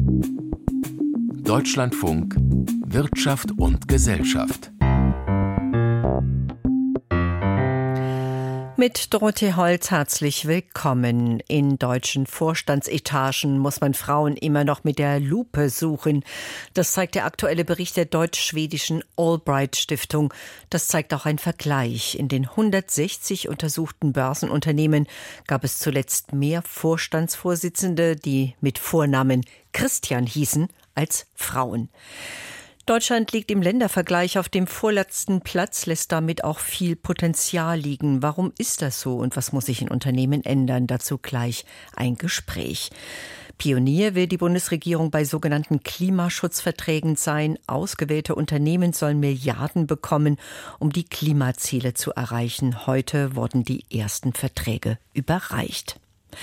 Deutschlandfunk Wirtschaft und Gesellschaft. Mit Dorothee Holz herzlich willkommen. In deutschen Vorstandsetagen muss man Frauen immer noch mit der Lupe suchen. Das zeigt der aktuelle Bericht der deutsch-schwedischen Allbright Stiftung. Das zeigt auch ein Vergleich. In den 160 untersuchten Börsenunternehmen gab es zuletzt mehr Vorstandsvorsitzende, die mit Vornamen Christian hießen, als Frauen. Deutschland liegt im Ländervergleich auf dem vorletzten Platz, lässt damit auch viel Potenzial liegen. Warum ist das so und was muss sich in Unternehmen ändern? Dazu gleich ein Gespräch. Pionier will die Bundesregierung bei sogenannten Klimaschutzverträgen sein. Ausgewählte Unternehmen sollen Milliarden bekommen, um die Klimaziele zu erreichen. Heute wurden die ersten Verträge überreicht.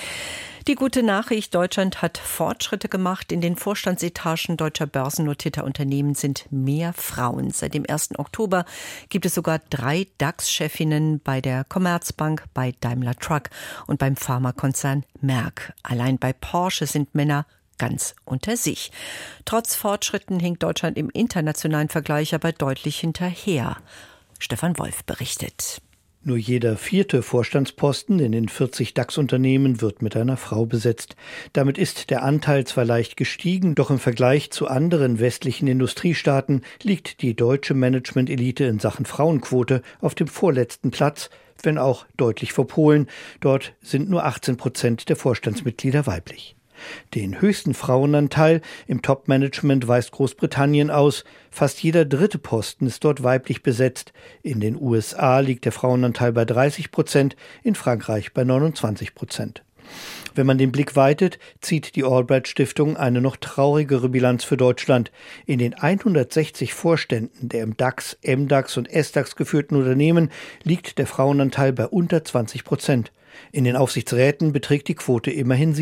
Die gute Nachricht: Deutschland hat Fortschritte gemacht. In den Vorstandsetagen deutscher börsennotierter Unternehmen sind mehr Frauen. Seit dem 1. Oktober gibt es sogar 3 DAX-Chefinnen bei der Commerzbank, bei Daimler Truck und beim Pharmakonzern Merck. Allein bei Porsche sind Männer ganz unter sich. Trotz Fortschritten hinkt Deutschland im internationalen Vergleich aber deutlich hinterher. Stefan Wolf berichtet. Nur jeder 4. Vorstandsposten in den 40 DAX-Unternehmen wird mit einer Frau besetzt. Damit ist der Anteil zwar leicht gestiegen, doch im Vergleich zu anderen westlichen Industriestaaten liegt die deutsche Management-Elite in Sachen Frauenquote auf dem vorletzten Platz, wenn auch deutlich vor Polen. Dort sind nur 18% der Vorstandsmitglieder weiblich. Den höchsten Frauenanteil im Top-Management weist Großbritannien aus. Fast jeder 3. Posten ist dort weiblich besetzt. In den USA liegt der Frauenanteil bei 30%, in Frankreich bei 29%. Wenn man den Blick weitet, zieht die Allbright Stiftung eine noch traurigere Bilanz für Deutschland. In den 160 Vorständen der im DAX, MDAX und SDAX geführten Unternehmen liegt der Frauenanteil bei unter 20%. In den Aufsichtsräten beträgt die Quote immerhin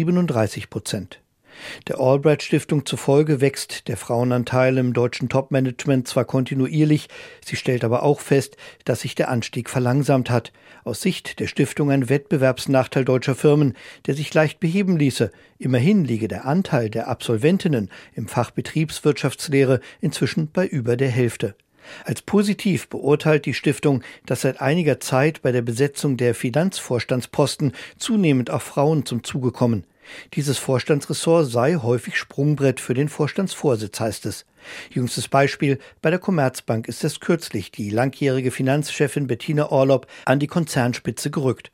37%. Der Allbright Stiftung zufolge wächst der Frauenanteil im deutschen Top-Management zwar kontinuierlich, sie stellt aber auch fest, dass sich der Anstieg verlangsamt hat. Aus Sicht der Stiftung ein Wettbewerbsnachteil deutscher Firmen, der sich leicht beheben ließe. Immerhin liege der Anteil der Absolventinnen im Fach Betriebswirtschaftslehre inzwischen bei über der Hälfte. Als positiv beurteilt die Stiftung, dass seit einiger Zeit bei der Besetzung der Finanzvorstandsposten zunehmend auch Frauen zum Zuge kommen. Dieses Vorstandsressort sei häufig Sprungbrett für den Vorstandsvorsitz, heißt es. Jüngstes Beispiel: Bei der Commerzbank ist erst kürzlich die langjährige Finanzchefin Bettina Orlopp an die Konzernspitze gerückt.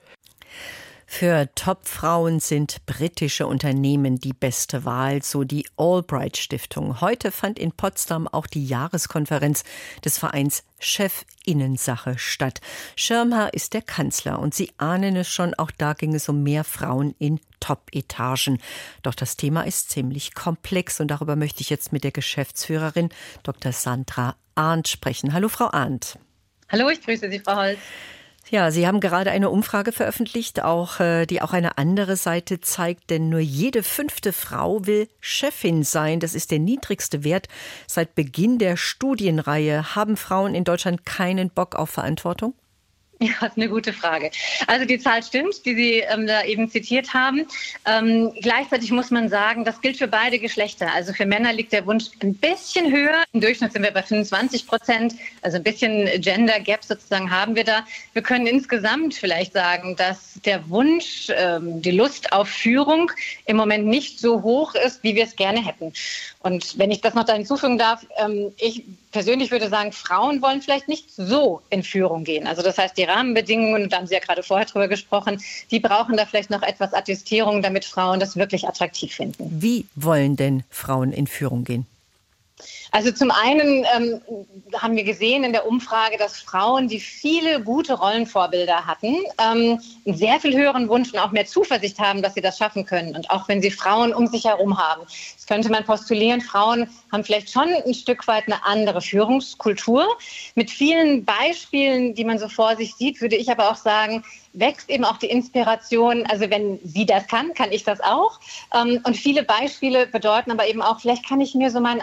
Für Top-Frauen sind britische Unternehmen die beste Wahl, so die Allbright Stiftung. Heute fand in Potsdam auch die Jahreskonferenz des Vereins Chefinnensache statt. Schirmherr ist der Kanzler und Sie ahnen es schon, auch da ging es um mehr Frauen in Top-Etagen. Doch das Thema ist ziemlich komplex und darüber möchte ich jetzt mit der Geschäftsführerin Dr. Sandra Arndt sprechen. Hallo, Frau Arndt. Hallo, ich grüße Sie, Frau Holz. Ja, Sie haben gerade eine Umfrage veröffentlicht, die auch eine andere Seite zeigt, denn nur jede 5. Frau will Chefin sein. Das ist der niedrigste Wert seit Beginn der Studienreihe. Haben Frauen in Deutschland keinen Bock auf Verantwortung? Ja, das ist eine gute Frage. Also die Zahl stimmt, die Sie da eben zitiert haben. Gleichzeitig muss man sagen, das gilt für beide Geschlechter. Also für Männer liegt der Wunsch ein bisschen höher. Im Durchschnitt sind wir bei 25%. Also ein bisschen Gender Gap sozusagen haben wir da. Wir können insgesamt vielleicht sagen, dass der Wunsch, die Lust auf Führung im Moment nicht so hoch ist, wie wir es gerne hätten. Und wenn ich das noch da hinzufügen darf, ich persönlich würde sagen, Frauen wollen vielleicht nicht so in Führung gehen. Also das heißt, die Rahmenbedingungen, da haben Sie ja gerade vorher drüber gesprochen, die brauchen da vielleicht noch etwas Adjustierung, damit Frauen das wirklich attraktiv finden. Wie wollen denn Frauen in Führung gehen? Also zum einen haben wir gesehen in der Umfrage, dass Frauen, die viele gute Rollenvorbilder hatten, einen sehr viel höheren Wunsch und auch mehr Zuversicht haben, dass sie das schaffen können. Und auch wenn sie Frauen um sich herum haben. Das könnte man postulieren, Frauen haben vielleicht schon ein Stück weit eine andere Führungskultur. Mit vielen Beispielen, die man so vor sich sieht, würde ich aber auch sagen, wächst eben auch die Inspiration. Also wenn sie das kann ich das auch. Und viele Beispiele bedeuten aber eben auch, vielleicht kann ich mir so meinen eigenen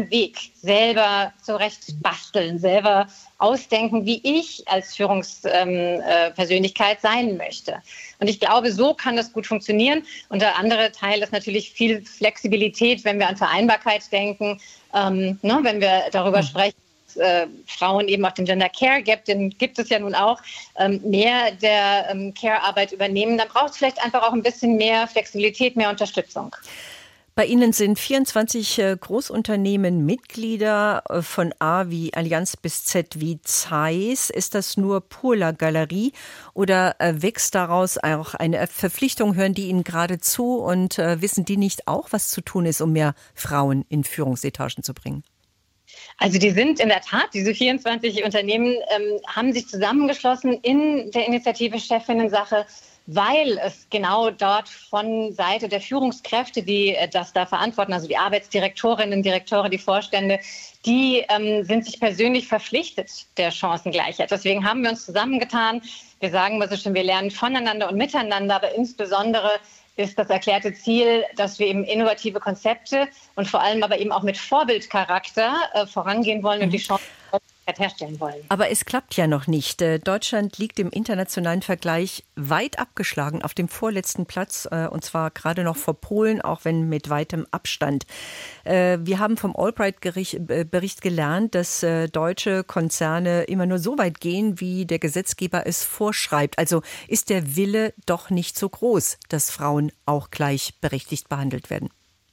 eigenen Weg selber zurecht basteln, selber ausdenken, wie ich als Führungspersönlichkeit sein möchte. Und ich glaube, so kann das gut funktionieren. Und der andere Teil ist natürlich viel Flexibilität, wenn wir an Vereinbarkeit denken, wenn wir darüber sprechen, Frauen eben auch den Gender Care Gap, den gibt es ja nun auch, mehr der Care-Arbeit übernehmen, dann braucht es vielleicht einfach auch ein bisschen mehr Flexibilität, mehr Unterstützung. Bei Ihnen sind 24 Großunternehmen Mitglieder, von A wie Allianz bis Z wie Zeiss. Ist das nur pur la Galerie oder wächst daraus auch eine Verpflichtung? Hören die Ihnen gerade zu und wissen die nicht auch, was zu tun ist, um mehr Frauen in Führungsetagen zu bringen? Also die sind in der Tat, diese 24 Unternehmen haben sich zusammengeschlossen in der Initiative Chefinnen-Sache, weil es genau dort von Seite der Führungskräfte, die das da verantworten, also die Arbeitsdirektorinnen, Direktoren, die Vorstände, die sind sich persönlich verpflichtet der Chancengleichheit. Deswegen haben wir uns zusammengetan. Wir sagen mal so schön, wir lernen voneinander und miteinander, aber insbesondere ist das erklärte Ziel, dass wir eben innovative Konzepte und vor allem aber eben auch mit Vorbildcharakter vorangehen wollen und die Chancen herstellen wollen. Aber es klappt ja noch nicht. Deutschland liegt im internationalen Vergleich weit abgeschlagen auf dem vorletzten Platz, und zwar gerade noch vor Polen, auch wenn mit weitem Abstand. Wir haben vom Albright-Bericht gelernt, dass deutsche Konzerne immer nur so weit gehen, wie der Gesetzgeber es vorschreibt. Also ist der Wille doch nicht so groß, dass Frauen auch gleichberechtigt behandelt werden.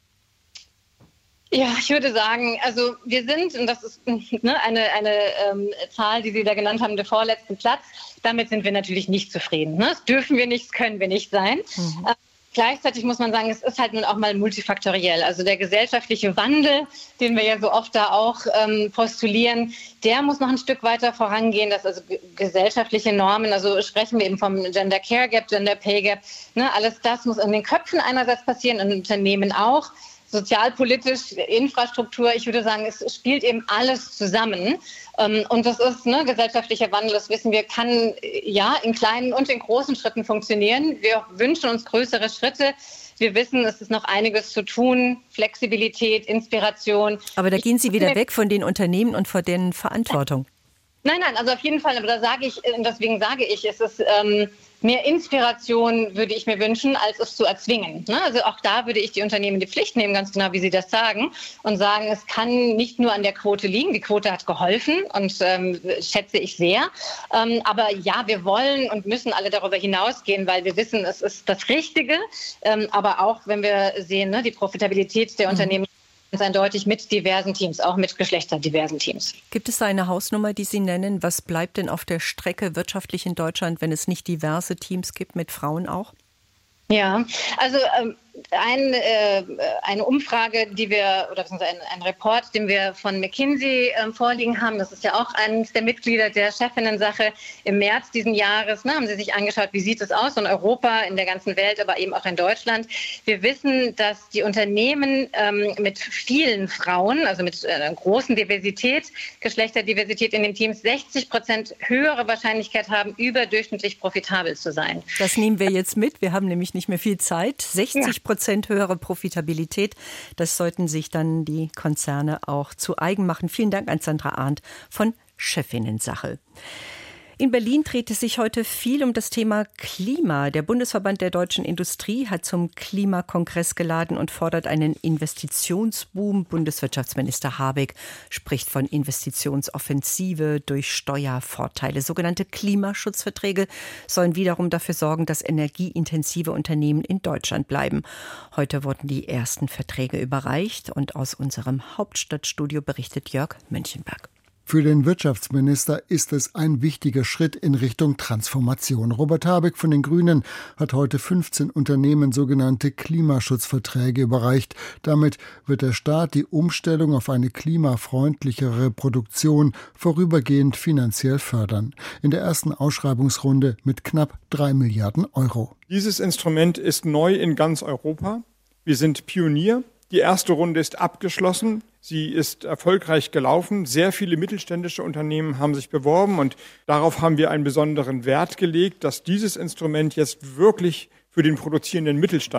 Ja, ich würde sagen, also wir sind, und das ist eine Zahl, die Sie da genannt haben, der vorletzten Platz, damit sind wir natürlich nicht zufrieden. Das dürfen wir nicht, das können wir nicht sein. Gleichzeitig muss man sagen, es ist halt nun auch mal multifaktoriell. Also der gesellschaftliche Wandel, den wir ja so oft da auch postulieren, der muss noch ein Stück weiter vorangehen, dass also gesellschaftliche Normen, also sprechen wir eben vom Gender Care Gap, Gender Pay Gap, alles das muss in den Köpfen einerseits passieren, in Unternehmen auch. Sozialpolitisch, Infrastruktur, ich würde sagen, es spielt eben alles zusammen. Und das ist gesellschaftlicher Wandel, das wissen wir, kann ja in kleinen und in großen Schritten funktionieren. Wir wünschen uns größere Schritte. Wir wissen, es ist noch einiges zu tun, Flexibilität, Inspiration. Aber da gehen Sie wieder weg von den Unternehmen und von deren Verantwortung. Nein, also auf jeden Fall, aber deswegen sage ich, es ist mehr Inspiration würde ich mir wünschen, als es zu erzwingen. Also auch da würde ich die Unternehmen die Pflicht nehmen, ganz genau, wie Sie das sagen, und sagen, es kann nicht nur an der Quote liegen. Die Quote hat geholfen und schätze ich sehr. Aber ja, wir wollen und müssen alle darüber hinausgehen, weil wir wissen, es ist das Richtige. Aber auch, wenn wir sehen, die Profitabilität der Unternehmen, ganz eindeutig mit diversen Teams, auch mit geschlechterdiversen Teams. Gibt es da eine Hausnummer, die Sie nennen? Was bleibt denn auf der Strecke wirtschaftlich in Deutschland, wenn es nicht diverse Teams gibt, mit Frauen auch? Ja, also eine Umfrage, die wir, oder ein Report, den wir von McKinsey vorliegen haben, das ist ja auch eines der Mitglieder der Chefinnen-Sache, im März diesen Jahres, haben sie sich angeschaut, wie sieht es aus in Europa, in der ganzen Welt, aber eben auch in Deutschland. Wir wissen, dass die Unternehmen mit vielen Frauen, also mit einer großen Diversität, Geschlechterdiversität in den Teams, 60% höhere Wahrscheinlichkeit haben, überdurchschnittlich profitabel zu sein. Das nehmen wir jetzt mit. Wir haben nämlich nicht mehr viel Zeit. 60% höhere Profitabilität. Das sollten sich dann die Konzerne auch zu eigen machen. Vielen Dank an Sandra Arndt von Chefinnen-Sache. In Berlin dreht es sich heute viel um das Thema Klima. Der Bundesverband der deutschen Industrie hat zum Klimakongress geladen und fordert einen Investitionsboom. Bundeswirtschaftsminister Habeck spricht von Investitionsoffensive durch Steuervorteile. Sogenannte Klimaschutzverträge sollen wiederum dafür sorgen, dass energieintensive Unternehmen in Deutschland bleiben. Heute wurden die ersten Verträge überreicht und aus unserem Hauptstadtstudio berichtet Jörg Münchenberg. Für den Wirtschaftsminister ist es ein wichtiger Schritt in Richtung Transformation. Robert Habeck von den Grünen hat heute 15 Unternehmen sogenannte Klimaschutzverträge überreicht. Damit wird der Staat die Umstellung auf eine klimafreundlichere Produktion vorübergehend finanziell fördern. In der ersten Ausschreibungsrunde mit knapp 3 Milliarden Euro. Dieses Instrument ist neu in ganz Europa. Wir sind Pionier. Die erste Runde ist abgeschlossen. Sie ist erfolgreich gelaufen. Sehr viele mittelständische Unternehmen haben sich beworben und darauf haben wir einen besonderen Wert gelegt, dass dieses Instrument jetzt wirklich für den produzierenden Mittelstand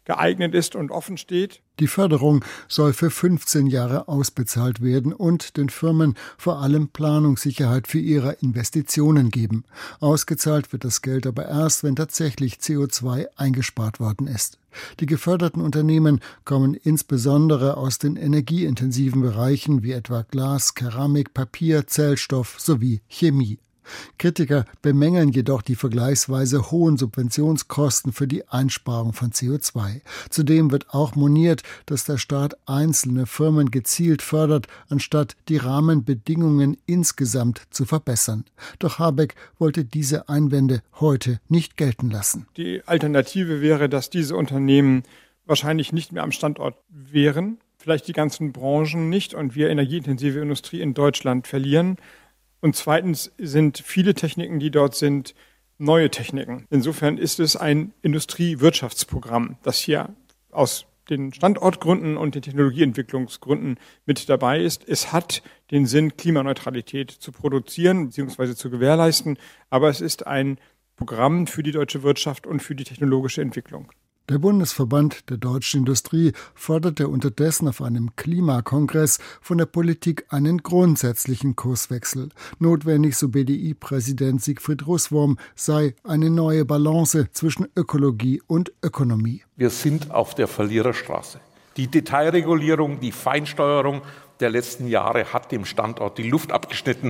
geeignet ist und offen steht. Die Förderung soll für 15 Jahre ausbezahlt werden und den Firmen vor allem Planungssicherheit für ihre Investitionen geben. Ausgezahlt wird das Geld aber erst, wenn tatsächlich CO2 eingespart worden ist. Die geförderten Unternehmen kommen insbesondere aus den energieintensiven Bereichen wie etwa Glas, Keramik, Papier, Zellstoff sowie Chemie. Kritiker bemängeln jedoch die vergleichsweise hohen Subventionskosten für die Einsparung von CO2. Zudem wird auch moniert, dass der Staat einzelne Firmen gezielt fördert, anstatt die Rahmenbedingungen insgesamt zu verbessern. Doch Habeck wollte diese Einwände heute nicht gelten lassen. Die Alternative wäre, dass diese Unternehmen wahrscheinlich nicht mehr am Standort wären, vielleicht die ganzen Branchen nicht und wir energieintensive Industrie in Deutschland verlieren. Und zweitens sind viele Techniken, die dort sind, neue Techniken. Insofern ist es ein Industriewirtschaftsprogramm, das hier aus den Standortgründen und den Technologieentwicklungsgründen mit dabei ist. Es hat den Sinn, Klimaneutralität zu produzieren bzw. zu gewährleisten, aber es ist ein Programm für die deutsche Wirtschaft und für die technologische Entwicklung. Der Bundesverband der deutschen Industrie forderte unterdessen auf einem Klimakongress von der Politik einen grundsätzlichen Kurswechsel. Notwendig, so BDI-Präsident Siegfried Russwurm, sei eine neue Balance zwischen Ökologie und Ökonomie. Wir sind auf der Verliererstraße. Die Detailregulierung, die Feinsteuerung der letzten Jahre hat dem Standort die Luft abgeschnitten,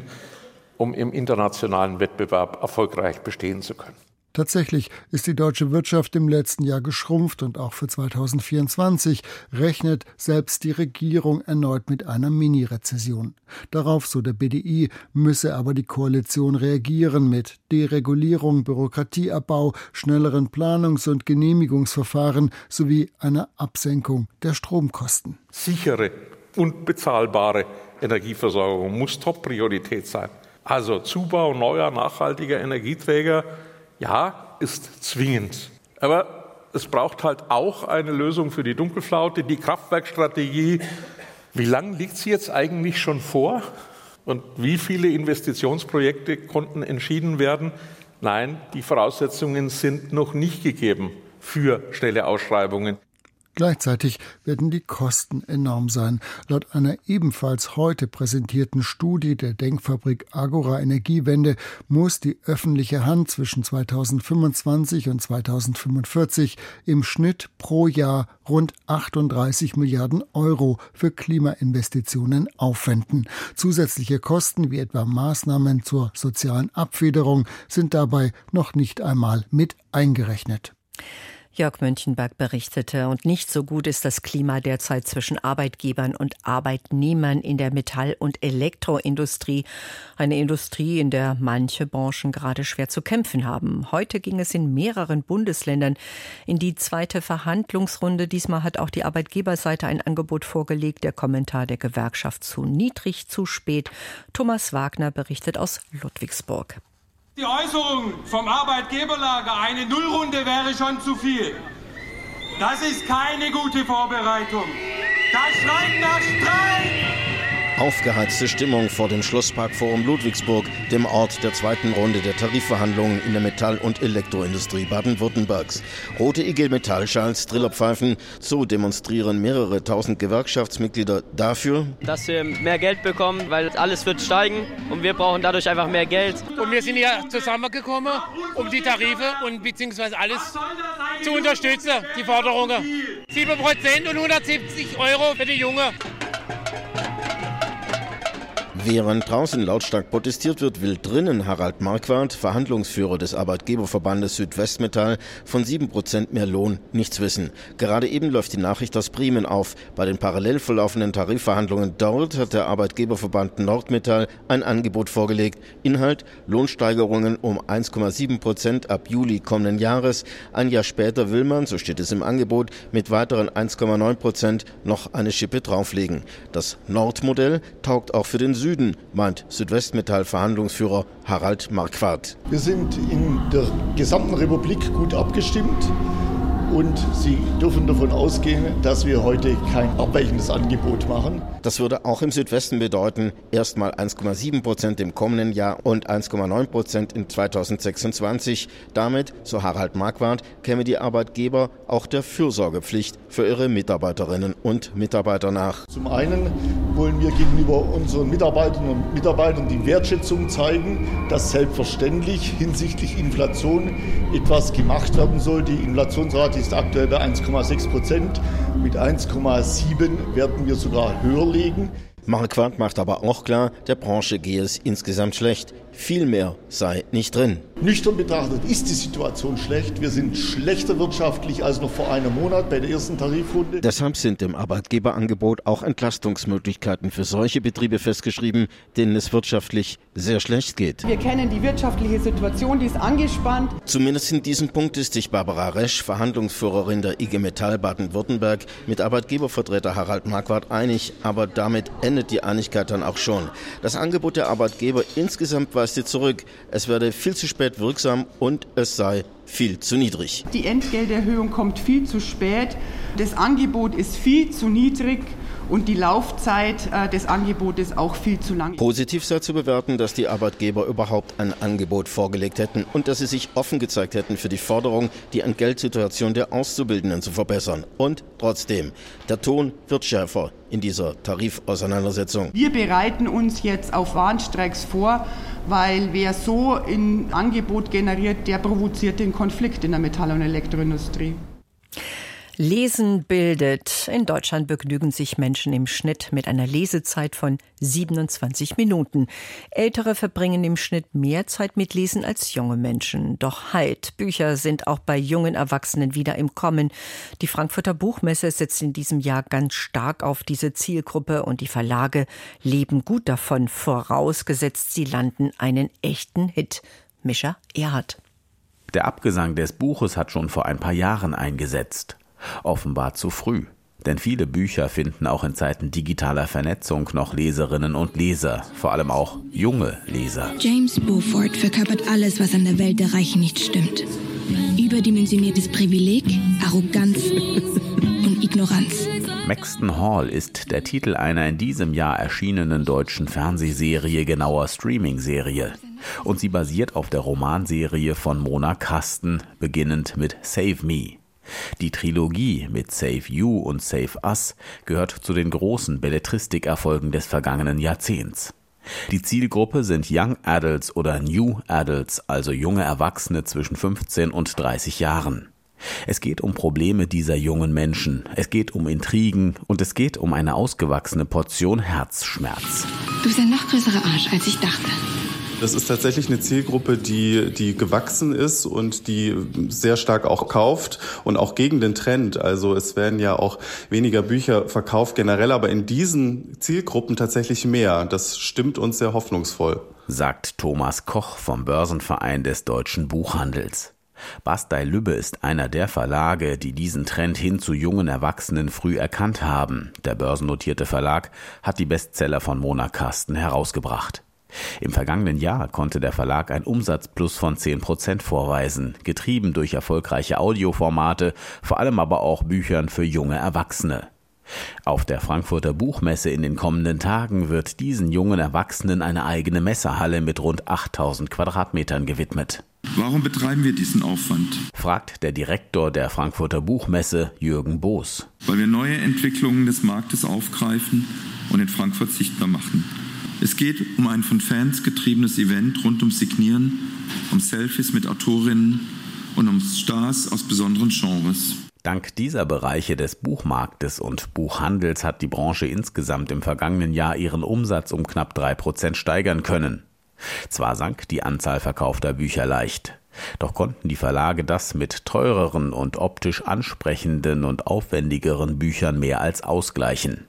um im internationalen Wettbewerb erfolgreich bestehen zu können. Tatsächlich ist die deutsche Wirtschaft im letzten Jahr geschrumpft und auch für 2024 rechnet selbst die Regierung erneut mit einer Mini-Rezession. Darauf, so der BDI, müsse aber die Koalition reagieren mit Deregulierung, Bürokratieabbau, schnelleren Planungs- und Genehmigungsverfahren sowie einer Absenkung der Stromkosten. Sichere und bezahlbare Energieversorgung muss Top-Priorität sein. Also Zubau neuer, nachhaltiger Energieträger, ja, ist zwingend. Aber es braucht halt auch eine Lösung für die Dunkelflaute, die Kraftwerkstrategie. Wie lange liegt sie jetzt eigentlich schon vor? Und wie viele Investitionsprojekte konnten entschieden werden? Nein, die Voraussetzungen sind noch nicht gegeben für schnelle Ausschreibungen. Gleichzeitig werden die Kosten enorm sein. Laut einer ebenfalls heute präsentierten Studie der Denkfabrik Agora Energiewende muss die öffentliche Hand zwischen 2025 und 2045 im Schnitt pro Jahr rund 38 Milliarden Euro für Klimainvestitionen aufwenden. Zusätzliche Kosten wie etwa Maßnahmen zur sozialen Abfederung sind dabei noch nicht einmal mit eingerechnet. Jörg Mönchenberg berichtete, und nicht so gut ist das Klima derzeit zwischen Arbeitgebern und Arbeitnehmern in der Metall- und Elektroindustrie. Eine Industrie, in der manche Branchen gerade schwer zu kämpfen haben. Heute ging es in mehreren Bundesländern in die zweite Verhandlungsrunde. Diesmal hat auch die Arbeitgeberseite ein Angebot vorgelegt. Der Kommentar der Gewerkschaft zu niedrig, zu spät. Thomas Wagner berichtet aus Ludwigsburg. Die Äußerung vom Arbeitgeberlager, eine Nullrunde wäre schon zu viel. Das ist keine gute Vorbereitung. Das schreit nach Streit! Aufgeheizte Stimmung vor dem Schlossparkforum Ludwigsburg, dem Ort der zweiten Runde der Tarifverhandlungen in der Metall- und Elektroindustrie Baden-Württembergs. Rote IG Metallschals, Trillerpfeifen, so demonstrieren mehrere tausend Gewerkschaftsmitglieder dafür, dass wir mehr Geld bekommen, weil alles wird steigen und wir brauchen dadurch einfach mehr Geld. Und wir sind hier zusammengekommen, um die Tarife und beziehungsweise alles zu unterstützen, die Forderungen. 7% und 170 € für die Jungen. Während draußen lautstark protestiert wird, will drinnen Harald Marquardt, Verhandlungsführer des Arbeitgeberverbandes Südwestmetall, von 7% mehr Lohn nichts wissen. Gerade eben läuft die Nachricht aus Bremen auf. Bei den parallel verlaufenden Tarifverhandlungen dort hat der Arbeitgeberverband Nordmetall ein Angebot vorgelegt. Inhalt: Lohnsteigerungen um 1,7% ab Juli kommenden Jahres. Ein Jahr später will man, so steht es im Angebot, mit weiteren 1,9% noch eine Schippe drauflegen. Das Nordmodell taugt auch für den Süden, meint Südwestmetall-Verhandlungsführer Harald Marquardt. Wir sind in der gesamten Republik gut abgestimmt Und Sie dürfen davon ausgehen, dass wir heute kein abweichendes Angebot machen. Das würde auch im Südwesten bedeuten, erstmal 1,7% im kommenden Jahr und 1,9% in 2026. Damit, so Harald Marquardt, käme die Arbeitgeber auch der Fürsorgepflicht für ihre Mitarbeiterinnen und Mitarbeiter nach. Zum einen wollen wir gegenüber unseren Mitarbeiterinnen und Mitarbeitern die Wertschätzung zeigen, dass selbstverständlich hinsichtlich Inflation etwas gemacht werden soll. Die Inflationsrate ist aktuell bei 1,6%. Mit 1,7 werden wir sogar höher liegen. Marquardt macht aber auch klar, der Branche gehe es insgesamt schlecht. Viel mehr sei nicht drin. Nüchtern betrachtet ist die Situation schlecht. Wir sind schlechter wirtschaftlich als noch vor einem Monat bei der ersten Tarifrunde. Deshalb sind im Arbeitgeberangebot auch Entlastungsmöglichkeiten für solche Betriebe festgeschrieben, denen es wirtschaftlich sehr schlecht geht. Wir kennen die wirtschaftliche Situation, die ist angespannt. Zumindest in diesem Punkt ist sich Barbara Resch, Verhandlungsführerin der IG Metall Baden-Württemberg, mit Arbeitgebervertreter Harald Marquardt einig. Aber damit endet die Einigkeit dann auch schon. Das Angebot der Arbeitgeber insgesamt weist sie zurück. Es werde viel zu spät wirksam und es sei viel zu niedrig. Die Entgelterhöhung kommt viel zu spät. Das Angebot ist viel zu niedrig. Und die Laufzeit des Angebotes auch viel zu lang. Positiv sei zu bewerten, dass die Arbeitgeber überhaupt ein Angebot vorgelegt hätten und dass sie sich offen gezeigt hätten für die Forderung, die Entgeltsituation der Auszubildenden zu verbessern. Und trotzdem, der Ton wird schärfer in dieser Tarifauseinandersetzung. Wir bereiten uns jetzt auf Warnstreiks vor, weil wer so ein Angebot generiert, der provoziert den Konflikt in der Metall- und Elektroindustrie. Lesen bildet. In Deutschland begnügen sich Menschen im Schnitt mit einer Lesezeit von 27 Minuten. Ältere verbringen im Schnitt mehr Zeit mit Lesen als junge Menschen. Doch halt, Bücher sind auch bei jungen Erwachsenen wieder im Kommen. Die Frankfurter Buchmesse setzt in diesem Jahr ganz stark auf diese Zielgruppe und die Verlage leben gut davon, vorausgesetzt sie landen einen echten Hit. Mischa Erhardt. Der Abgesang des Buches hat schon vor ein paar Jahren eingesetzt. Offenbar zu früh. Denn viele Bücher finden auch in Zeiten digitaler Vernetzung noch Leserinnen und Leser, vor allem auch junge Leser. James Beaufort verkörpert alles, was an der Welt der Reichen nicht stimmt. Überdimensioniertes Privileg, Arroganz und Ignoranz. Maxton Hall ist der Titel einer in diesem Jahr erschienenen deutschen Fernsehserie, genauer Streaming-Serie. Und sie basiert auf der Romanserie von Mona Kasten, beginnend mit Save Me. Die Trilogie mit Save You und Save Us gehört zu den großen Belletristikerfolgen des vergangenen Jahrzehnts. Die Zielgruppe sind Young Adults oder New Adults, also junge Erwachsene zwischen 15 und 30 Jahren. Es geht um Probleme dieser jungen Menschen, es geht um Intrigen und es geht um eine ausgewachsene Portion Herzschmerz. Du bist ein noch größerer Arsch, als ich dachte. Das ist tatsächlich eine Zielgruppe, die gewachsen ist und die sehr stark auch kauft und auch gegen den Trend. Also es werden ja auch weniger Bücher verkauft generell, aber in diesen Zielgruppen tatsächlich mehr. Das stimmt uns sehr hoffnungsvoll. Sagt Thomas Koch vom Börsenverein des deutschen Buchhandels. Bastei-Lübbe ist einer der Verlage, die diesen Trend hin zu jungen Erwachsenen früh erkannt haben. Der börsennotierte Verlag hat die Bestseller von Mona Kasten herausgebracht. Im vergangenen Jahr konnte der Verlag ein Umsatzplus von 10% vorweisen, getrieben durch erfolgreiche Audioformate, vor allem aber auch Büchern für junge Erwachsene. Auf der Frankfurter Buchmesse in den kommenden Tagen wird diesen jungen Erwachsenen eine eigene Messehalle mit rund 8000 Quadratmetern gewidmet. Warum betreiben wir diesen Aufwand? Fragt der Direktor der Frankfurter Buchmesse, Jürgen Boos. Weil wir neue Entwicklungen des Marktes aufgreifen und in Frankfurt sichtbar machen. Es geht um ein von Fans getriebenes Event rund ums Signieren, um Selfies mit Autorinnen und um Stars aus besonderen Genres. Dank dieser Bereiche des Buchmarktes und Buchhandels hat die Branche insgesamt im vergangenen Jahr ihren Umsatz um knapp 3% steigern können. Zwar sank die Anzahl verkaufter Bücher leicht, doch konnten die Verlage das mit teureren und optisch ansprechenden und aufwendigeren Büchern mehr als ausgleichen.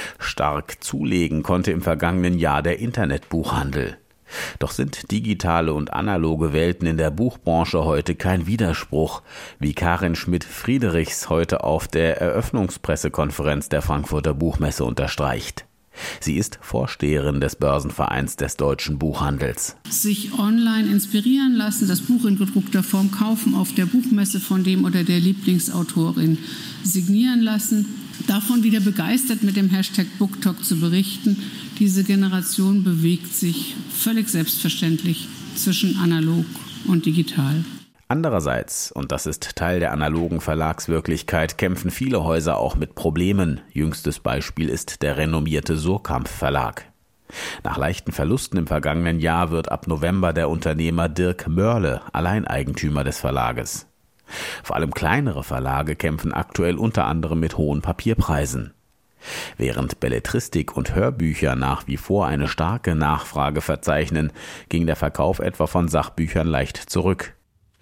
Stark zulegen konnte im vergangenen Jahr der Internetbuchhandel. Doch sind digitale und analoge Welten in der Buchbranche heute kein Widerspruch, wie Karin Schmidt-Friedrichs heute auf der Eröffnungspressekonferenz der Frankfurter Buchmesse unterstreicht. Sie ist Vorsteherin des Börsenvereins des deutschen Buchhandels. Sich online inspirieren lassen, das Buch in gedruckter Form kaufen, auf der Buchmesse von dem oder der Lieblingsautorin signieren lassen, davon wieder begeistert mit dem Hashtag BookTalk zu berichten. Diese Generation bewegt sich völlig selbstverständlich zwischen analog und digital. Andererseits, und das ist Teil der analogen Verlagswirklichkeit, kämpfen viele Häuser auch mit Problemen. Jüngstes Beispiel ist der renommierte Suhrkamp Verlag. Nach leichten Verlusten im vergangenen Jahr wird ab November der Unternehmer Dirk Mörle Alleineigentümer des Verlages. Vor allem kleinere Verlage kämpfen aktuell unter anderem mit hohen Papierpreisen. Während Belletristik und Hörbücher nach wie vor eine starke Nachfrage verzeichnen, ging der Verkauf etwa von Sachbüchern leicht zurück.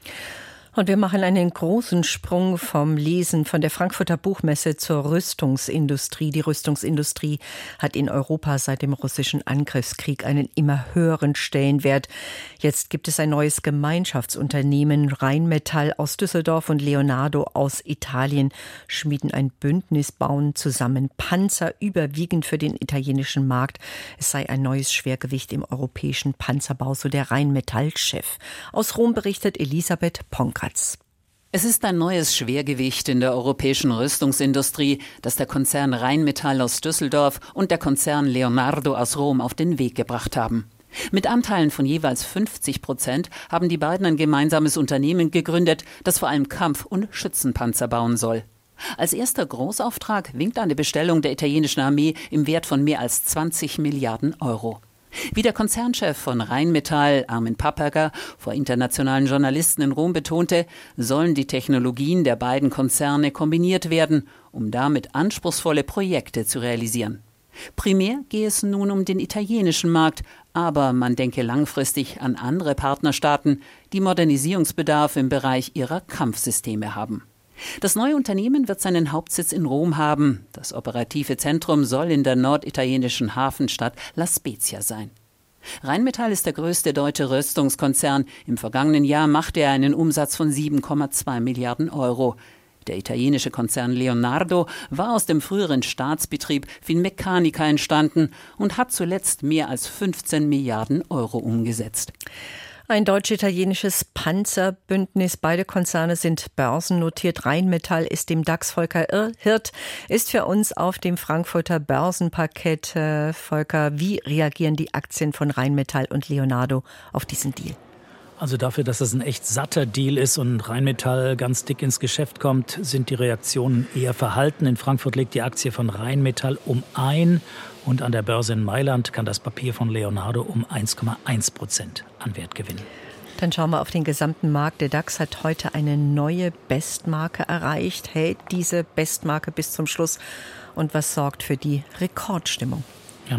Und wir machen einen großen Sprung vom Lesen von der Frankfurter Buchmesse zur Rüstungsindustrie. Die Rüstungsindustrie hat in Europa seit dem russischen Angriffskrieg einen immer höheren Stellenwert. Jetzt gibt es ein neues Gemeinschaftsunternehmen. Rheinmetall aus Düsseldorf und Leonardo aus Italien schmieden ein Bündnis, bauen zusammen Panzer, überwiegend für den italienischen Markt. Es sei ein neues Schwergewicht im europäischen Panzerbau, so der Rheinmetall-Chef. Aus Rom berichtet Elisabeth Ponk. Es ist ein neues Schwergewicht in der europäischen Rüstungsindustrie, das der Konzern Rheinmetall aus Düsseldorf und der Konzern Leonardo aus Rom auf den Weg gebracht haben. Mit Anteilen von jeweils 50% haben die beiden ein gemeinsames Unternehmen gegründet, das vor allem Kampf- und Schützenpanzer bauen soll. Als erster Großauftrag winkt eine Bestellung der italienischen Armee im Wert von mehr als 20 Milliarden Euro. Wie der Konzernchef von Rheinmetall, Armin Papperger, vor internationalen Journalisten in Rom betonte, sollen die Technologien der beiden Konzerne kombiniert werden, um damit anspruchsvolle Projekte zu realisieren. Primär gehe es nun um den italienischen Markt, aber man denke langfristig an andere Partnerstaaten, die Modernisierungsbedarf im Bereich ihrer Kampfsysteme haben. Das neue Unternehmen wird seinen Hauptsitz in Rom haben. Das operative Zentrum soll in der norditalienischen Hafenstadt La Spezia sein. Rheinmetall ist der größte deutsche Rüstungskonzern. Im vergangenen Jahr machte er einen Umsatz von 7,2 Milliarden Euro. Der italienische Konzern Leonardo war aus dem früheren Staatsbetrieb Finmeccanica entstanden und hat zuletzt mehr als 15 Milliarden Euro umgesetzt. Ein deutsch-italienisches Panzerbündnis. Beide Konzerne sind börsennotiert. Rheinmetall ist dem DAX. Volker Hirt ist für uns auf dem Frankfurter Börsenparkett. Volker, wie reagieren die Aktien von Rheinmetall und Leonardo auf diesen Deal? Also dafür, dass es ein echt satter Deal ist und Rheinmetall ganz dick ins Geschäft kommt, sind die Reaktionen eher verhalten. In Frankfurt legt die Aktie von Rheinmetall um 1 und an der Börse in Mailand kann das Papier von Leonardo um 1,1% an Wert gewinnen. Dann schauen wir auf den gesamten Markt. Der DAX hat heute eine neue Bestmarke erreicht, hält diese Bestmarke bis zum Schluss. Und was sorgt für die Rekordstimmung? Ja,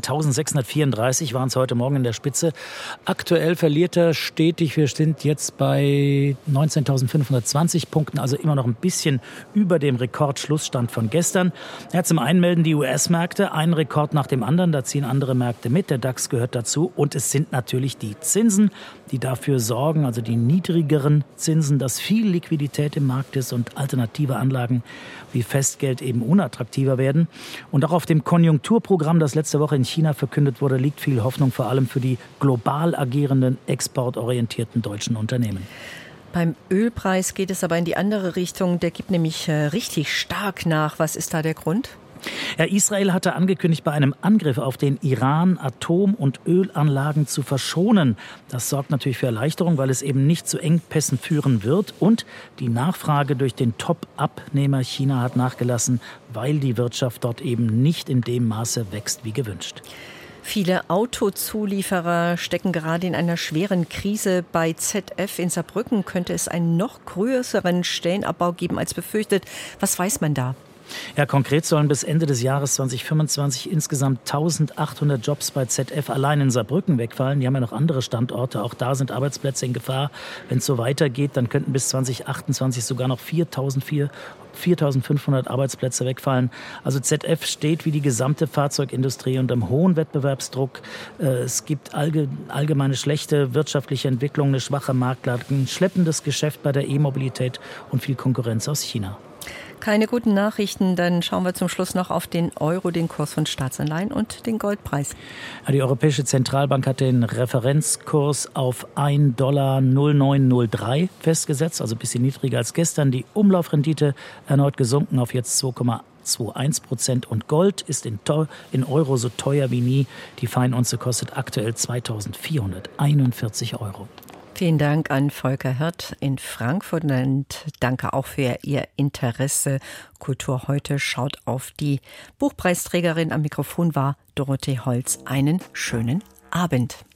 19.634 waren es heute Morgen in der Spitze. Aktuell verliert er stetig. Wir sind jetzt bei 19.520 Punkten, also immer noch ein bisschen über dem Rekordschlussstand von gestern. Ja, zum einen melden die US-Märkte einen Rekord nach dem anderen. Da ziehen andere Märkte mit. Der DAX gehört dazu. Und es sind natürlich die Zinsen, die dafür sorgen, also die niedrigeren Zinsen, dass viel Liquidität im Markt ist und alternative Anlagen wie Festgeld eben unattraktiver werden. Und auch auf dem Konjunkturprogramm, das letzte Woche in China verkündet wurde, liegt viel Hoffnung, vor allem für die global agierenden, exportorientierten deutschen Unternehmen. Beim Ölpreis geht es aber in die andere Richtung. Der gibt nämlich richtig stark nach. Was ist da der Grund? Ja, Israel hatte angekündigt, bei einem Angriff auf den Iran Atom- und Ölanlagen zu verschonen. Das sorgt natürlich für Erleichterung, weil es eben nicht zu Engpässen führen wird. Und die Nachfrage durch den Top-Abnehmer China hat nachgelassen, weil die Wirtschaft dort eben nicht in dem Maße wächst wie gewünscht. Viele Autozulieferer stecken gerade in einer schweren Krise. Bei ZF in Saarbrücken könnte es einen noch größeren Stellenabbau geben als befürchtet. Was weiß man da? Ja, konkret sollen bis Ende des Jahres 2025 insgesamt 1.800 Jobs bei ZF allein in Saarbrücken wegfallen. Die haben ja noch andere Standorte. Auch da sind Arbeitsplätze in Gefahr. Wenn es so weitergeht, dann könnten bis 2028 sogar noch 4.500 Arbeitsplätze wegfallen. Also ZF steht wie die gesamte Fahrzeugindustrie unter einem hohen Wettbewerbsdruck. Es gibt allgemeine schlechte wirtschaftliche Entwicklung, eine schwache Marktlage, ein schleppendes Geschäft bei der E-Mobilität und viel Konkurrenz aus China. Keine guten Nachrichten, dann schauen wir zum Schluss noch auf den Euro, den Kurs von Staatsanleihen und den Goldpreis. Die Europäische Zentralbank hat den Referenzkurs auf $1,0903 festgesetzt, also ein bisschen niedriger als gestern. Die Umlaufrendite erneut gesunken auf jetzt 2,21% und Gold ist in Euro so teuer wie nie. Die Feinunze kostet aktuell 2.441 €. Vielen Dank an Volker Hirt in Frankfurt und danke auch für Ihr Interesse. Kultur heute schaut auf die Buchpreisträgerin. Am Mikrofon war Dorothee Holz. Einen schönen Abend.